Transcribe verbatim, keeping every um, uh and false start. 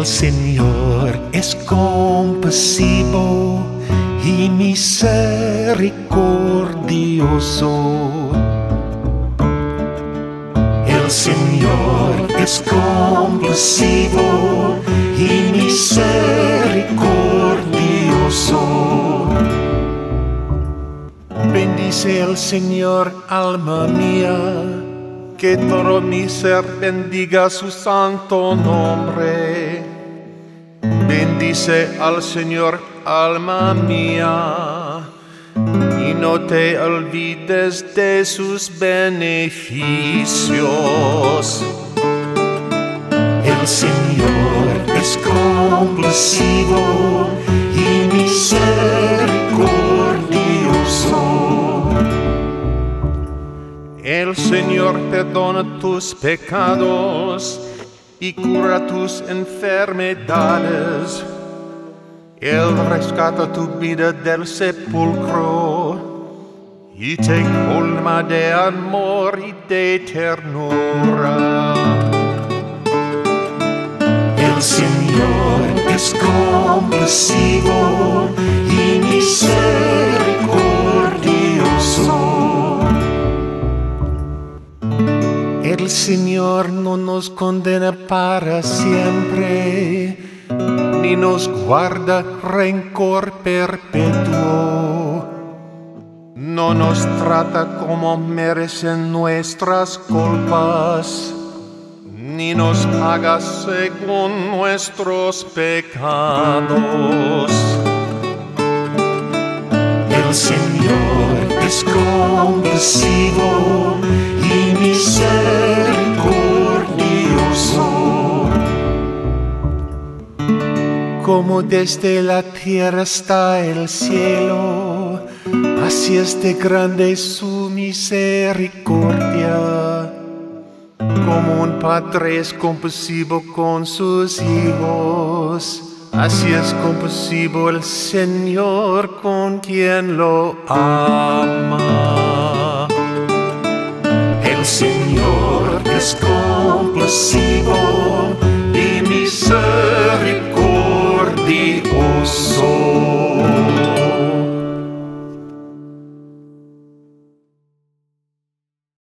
El Señor es compasivo y misericordioso. El Señor es compasivo y misericordioso. Bendice al Señor, alma mía, que todo mi ser bendiga su santo nombre. Bendice al Señor, alma mía, y no te olvides de sus beneficios. El Señor es compasivo y misericordioso. El Señor perdona tus pecados y cura tus enfermedades. Él rescata tu vida del sepulcro y te colma de amor y de ternura. El Señor es compasivo y misericordioso. El Señor no nos condena para siempre, ni nos guarda rencor perpetuo. No nos trata como merecen nuestras culpas, ni nos paga según nuestros pecados. El Señor es compasivo y misericordioso. Como desde la tierra está el cielo, así es de grande su misericordia. Como un padre es compasivo con sus hijos, así es compasivo el Señor con quien lo ama. El Señor es compasivo